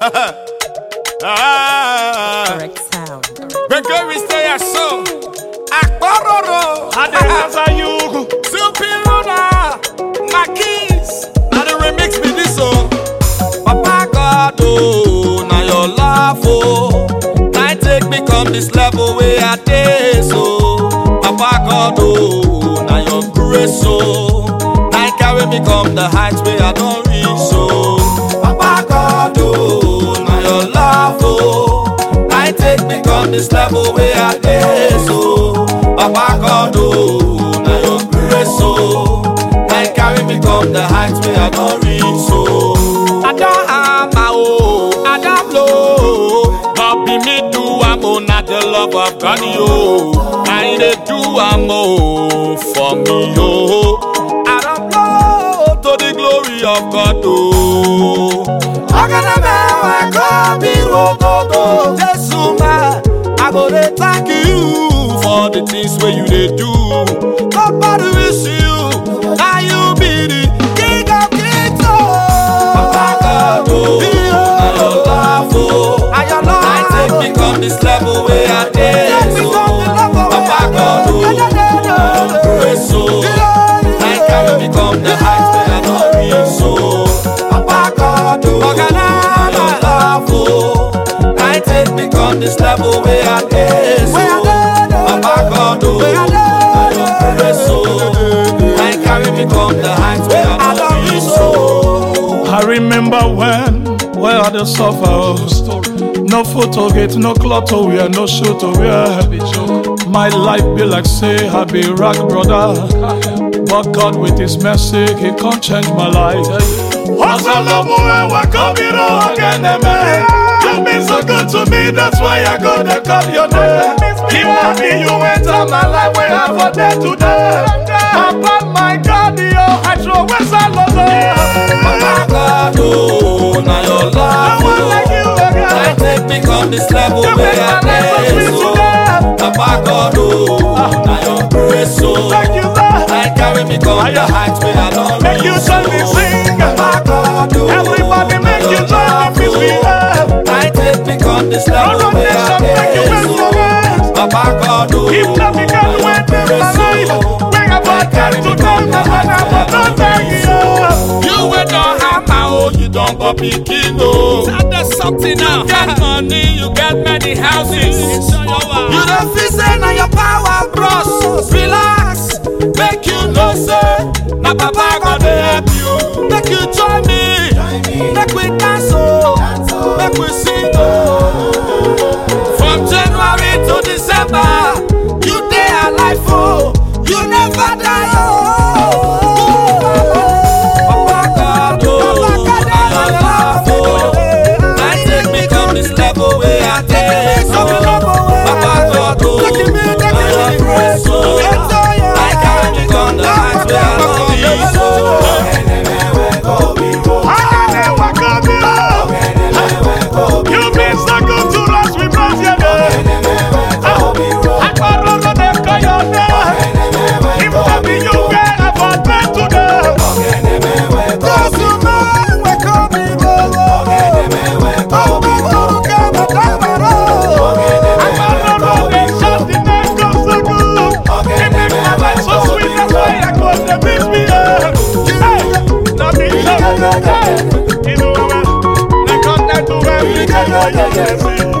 Correct sound. Gregory stay a so. Akbaroro. Adelaza you. Supiruna. Makis. Now the remix me this song. Papa God, oh, now your love, oh. Now take me come this level where I did so. Papa God, oh, now your grace, oh. Now carry me come the heights where I don't reach so. Papa God, oh, now your love, oh. Now take me come this level where I did so. Papa God, oh, now your grace, oh. Now carry me come the heights where I don't reach so. I don't have my own, I don't blow. Not be me do I'm on not the love of God, yo. I dey do I'm all for me, yo. I don't blow to the glory of God, oh. I gotta I go be roto, Jesus, man. I go to thank you for the things where you dey do. Nobody wish you, now you be the king of kings, oh. Papa God, oh, now your love, oh. I take me come this level where I did so. Papa God, oh, now your grace, oh. I carry me come the heights where I don't reach so. Papa God, oh, now your love, oh. I take me come this level where I did so. Papa God, oh, now your grace, oh. I carry me come the heights where I don't reach so. I remember where I the suffer. No photo get, no cloth to wear, no shoe to wear. My life be like say I be rock brother, but God with His mercy He can't change my life. You've been so good to me, that's why I go to call your name. Keep me, you enter my life where I for day today. Papa, my God, yo, I throw away salad. Papa God, oh, now your love, No one like you again. I take me come this level You where make I my life so did sweet so. today. Papa God, oh, now your grace, oh. Thank you, sir. I carry me come the heights where I don't Make you reach join me so. sing. Papa God, oh, Everybody make now you your join me love, misbehave. oh. I take me come this level All where I nation make you did rest so. your ways. Papa God, oh, If not now because your when they grace, believe, oh. bring about Carry time me to come them, the and when heights I where I will not don't thank reach you. so. You will not have my own, you don't go picking, no. There's something now. You get money, you get many houses. You don't feel say now your power bros. Relax, make you know say now Papa God dey help you. Make you join me, make we dance oh, make we sing oh. From January to December, you dey alive oh, you never die oh. Papa God oh, now your love oh. I take me come this level where I take so. Papa God oh, now your grace oh. I carry me come the heights where I don't reach so. You've been so good to us, we bless your name. I can't run them, call your name. If I be you, get a bad man today. Just a man, we call me I can't run them, just the name goes so good. It makes my life so sweet, that's why I go to miss me. Hey, now me so good. You know what? They come there to me,